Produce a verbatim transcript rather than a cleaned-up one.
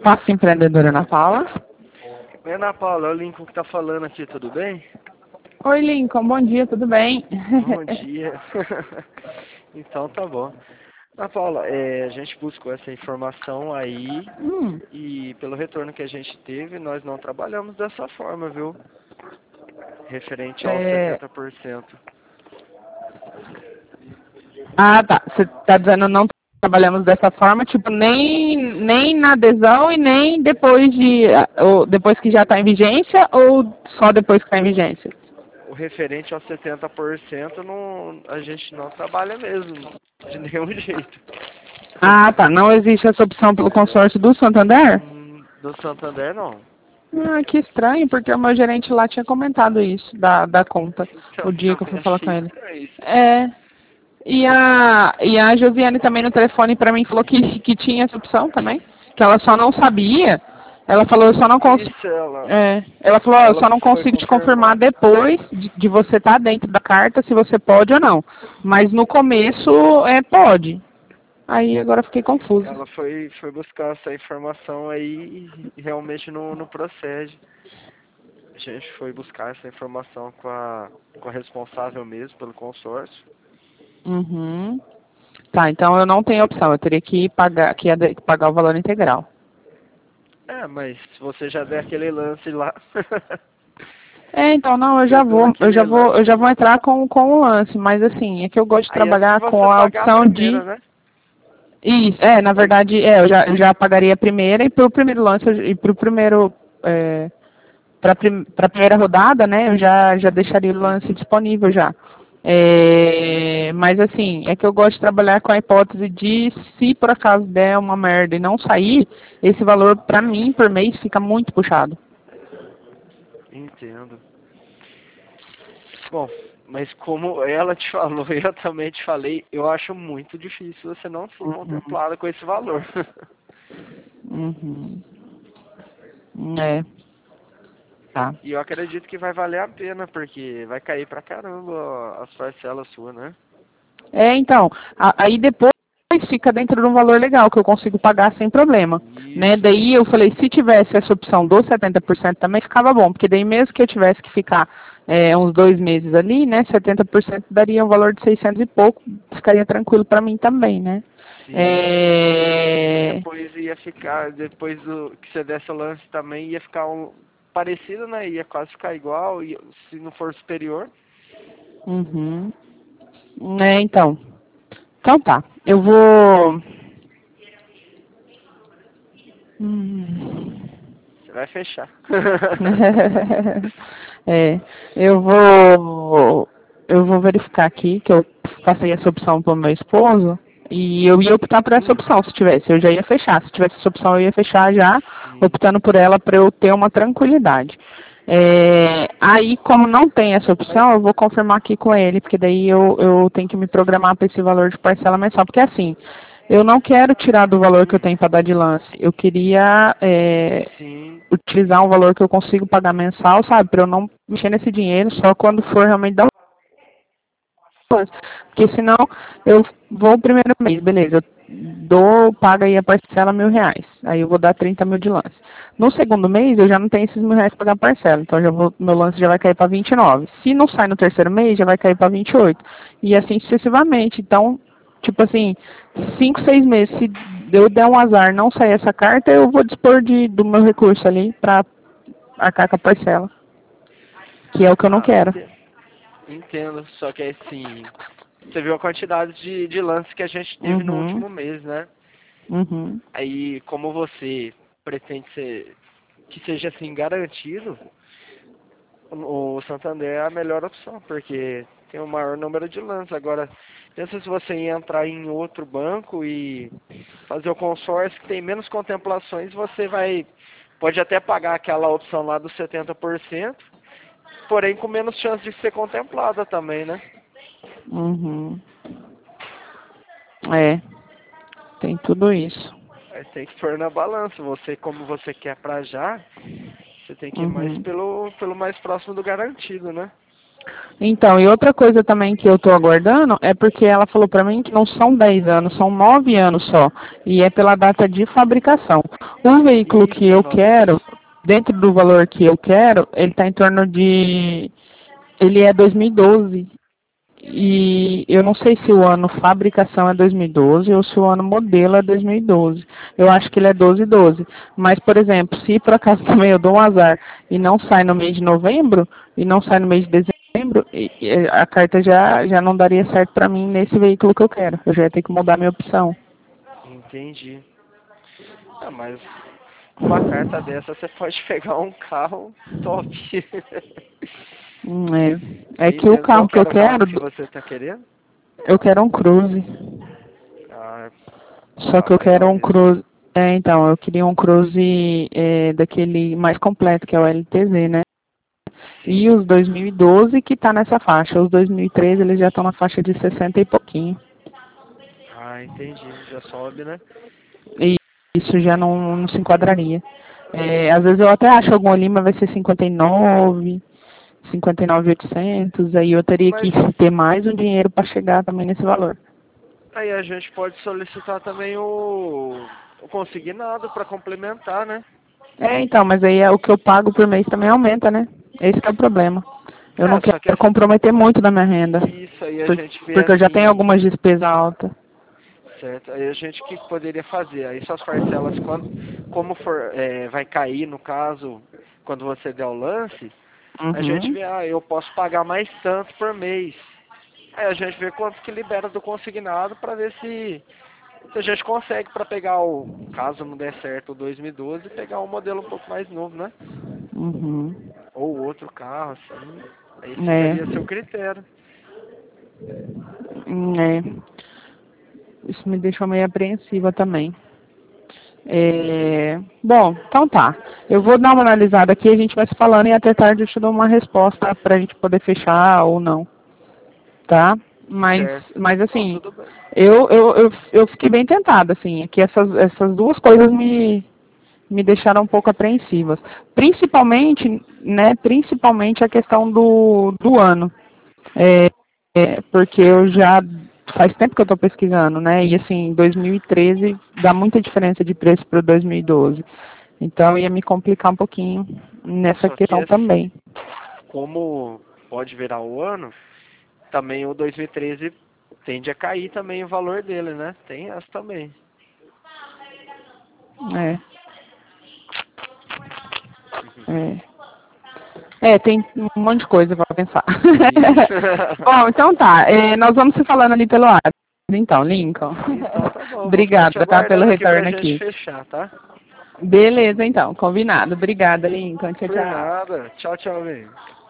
Espaço Empreendedora Ana Paula. Oi, Ana Paula, é o Lincoln que tá falando aqui, tudo bem? Oi, Lincoln, bom dia, tudo bem? Bom dia. Então tá bom. Ana Paula, é, a gente buscou essa informação aí hum, e pelo retorno que a gente teve, nós não trabalhamos dessa forma, viu? Referente aos é... setenta por cento. Ah, tá. Você tá dizendo não trabalhamos dessa forma, tipo, nem, nem na adesão e nem depois de ou depois que já está em vigência ou só depois que está em vigência? O referente aos setenta por cento não, a gente não trabalha mesmo, de nenhum jeito. Ah, tá. Não existe essa opção pelo consórcio do Santander? Hum, Do Santander, não. Ah, que estranho, porque o meu gerente lá tinha comentado isso, da, da conta, Então, o dia que eu fui também falar com achei ele. estranho isso. É, e a, e a Josiane também no telefone para mim falou que, que tinha essa opção também, que ela só não sabia. Ela falou, eu só não consigo. Isso, ela, É, ela falou, ó, eu ela só não foi consigo te confirmar confirmar. depois de, de você estar dentro da carta se você pode ou não. Mas no começo é pode. Aí agora eu fiquei confusa. Ela foi, foi buscar essa informação aí e realmente não, não procede. A gente foi buscar essa informação com a, com a responsável mesmo pelo consórcio. Uhum. Tá, então eu não tenho opção, eu teria que pagar, que ia de- pagar o valor integral. É, mas se você já der aquele lance lá, É, então não, eu já você deu vou, eu já aquele vou, eu já lance, vou entrar com, com o lance, mas assim, é que eu gosto de aí é se trabalhar com você a pagar a opção primeira, de. né? Isso, é, na Aí, verdade, é, eu já, eu já pagaria a primeira e pro primeiro lance eu- e pro primeiro. É, para a primeira rodada, né, eu já, já deixaria o lance uhum, disponível já. É, mas assim, é que eu gosto de trabalhar com a hipótese de se por acaso der uma merda e não sair, esse valor para mim por mês fica muito puxado. entendo. Bom, mas como ela te falou e eu também te falei, eu acho muito difícil você não ser Uhum, contemplada com esse valor. uhum. É, tá. E eu acredito que vai valer a pena, porque vai cair pra caramba as parcelas suas, né? É, então, a- aí depois fica dentro de um valor legal que eu consigo pagar sem problema, né? Isso. Daí eu falei, se tivesse essa opção dos setenta por cento também ficava bom, porque daí mesmo que eu tivesse que ficar é, uns dois meses ali, né? setenta por cento daria um valor de seiscentos e pouco, ficaria tranquilo para mim também, né? Sim. E É... depois ia ficar, depois do que você desse o lance também, ia ficar um, parecido, né? Ia quase ficar igual, e se não for superior. Uhum. É, então. Então tá. Eu vou. Hum. Você vai fechar. É, eu vou eu vou verificar aqui que eu passei essa opção para o meu esposo e eu ia optar por essa Hum, opção se tivesse, eu já ia fechar. Se tivesse essa opção eu ia fechar já, sim. optando por ela para eu ter uma tranquilidade. É, aí, como não tem essa opção, eu vou confirmar aqui com ele, porque daí eu, eu tenho que me programar para esse valor de parcela mensal, porque assim, eu não quero tirar do valor que eu tenho para dar de lance. Eu queria é, Sim. utilizar um valor que eu consigo pagar mensal, sabe? Para eu não mexer nesse dinheiro só quando for realmente dar um lance. Porque senão eu vou o primeiro mês, beleza, eu dou, paga aí a parcela mil reais. Aí eu vou dar trinta mil de lance. No segundo mês eu já não tenho esses mil reais para pagar a parcela. Então já vou, meu lance já vai cair para vinte e nove. Se não sai no terceiro mês, já vai cair para vinte e oito. E assim sucessivamente. Então, tipo assim, cinco, seis meses, se eu der um azar não sair essa carta, eu vou dispor de, do meu recurso ali para arcar com a parcela. Que é o que eu não Ah, quero. entendo. Entendo. Só que assim, você viu a quantidade de, de lances que a gente teve no Uhum. último mês, né? Uhum. Aí, como você pretende ser, que seja assim garantido, o o Santander é a melhor opção, porque tem o maior número de lances. Agora, pensa se você ia entrar em outro banco e fazer o consórcio que tem menos contemplações, você vai, pode até pagar aquela opção lá dos setenta por cento, porém com menos chance de ser contemplada também, né? Uhum. É, tem tudo isso. Aí tem que pôr na balança. Você, como você quer pra já, você tem que ir mais Uhum. pelo, pelo mais próximo do garantido, né? Então, e outra coisa também que eu estou aguardando é porque ela falou para mim que não são dez anos, são nove anos só. E é pela data de fabricação. O veículo que Isso, eu nove anos. quero, dentro do valor que eu quero, ele está em torno de. Ele é dois mil e doze. E eu não sei se o ano fabricação é dois mil e doze ou se o ano modelo é dois mil e doze. Eu acho que ele é doze e doze. Mas, por exemplo, se por acaso também eu dou um azar e não sai no mês de novembro e não sai no mês de dezembro, e- e a carta já, já não daria certo para mim nesse veículo que eu quero. Eu já ia ter que mudar minha opção. Entendi. Ah, mas com uma carta dessa você pode pegar um carro top. Hum, É, é Aí que o mesmo, qual carro que que eu era o carro quero, que você tá querendo? eu quero um Cruze. Ah, Só tá que eu legal quero um mesmo. Cruze. É, então, eu queria um Cruze é, daquele mais completo, que é o L T Z, né? E Sim. os dois mil e doze que está nessa faixa. Os dois mil e treze eles já estão na faixa de sessenta e pouquinho. Ah, entendi. Já sobe, né? E isso já não, não se enquadraria. É, às vezes eu até acho algum ali, mas vai ser cinquenta e nove, cinquenta e nove mil e oitocentos. Aí eu teria que Mas ter mais um dinheiro para chegar também nesse valor. aí a gente pode solicitar também o, o consignado para complementar, né? É, então, mas aí é o que eu pago por mês também aumenta, né? Esse que é o problema. Eu não É, quero só que assim, comprometer muito da minha renda, isso aí a por- gente vê porque eu já tenho assim, algumas despesas altas. certo? Aí a gente o que poderia fazer? Aí suas parcelas, quando, como for, é, vai cair no caso, quando você der o lance, a gente Uhum. vê, ah, eu posso pagar mais tanto por mês. Aí a gente vê quanto que libera do consignado para ver se, se a gente consegue para pegar o, caso não der certo o dois mil e doze, pegar um modelo um pouco mais novo, né? Uhum. Ou outro carro, assim. Aí É. ficaria a seu critério. Hum, É. Isso me deixou meio apreensiva também. É, bom, então tá. Eu vou dar uma analisada aqui, a gente vai se falando e até tarde eu te dou uma resposta pra gente poder fechar ou não, tá? Mas, Certo. mas Não, assim, tudo bem. eu, eu, eu, eu fiquei bem tentada, assim, é que essas, essas duas coisas me, me deixaram um pouco apreensivas. Principalmente, né, principalmente a questão do, do ano. É, é, porque eu Certo. já faz tempo que eu estou pesquisando, né? E assim, dois mil e treze dá muita diferença de preço para dois mil e doze. Então ia me complicar um pouquinho É, nessa só que questão assim, também. como pode virar o ano, também o dois mil e treze tende a cair também o valor dele, né? Tem essa também. É, é. É, tem um monte de coisa para pensar. Isso. Bom, então tá. É, nós vamos se falando ali pelo WhatsApp. Então, Lincoln. Então tá bom, vou ficar te Obrigada, tá? Pelo aguardando aqui pra retorno gente aqui. fechar, tá? Beleza, então. Combinado. Obrigada, Lincoln. Tchau, Por tchau. nada. Tchau, tchau, amigo.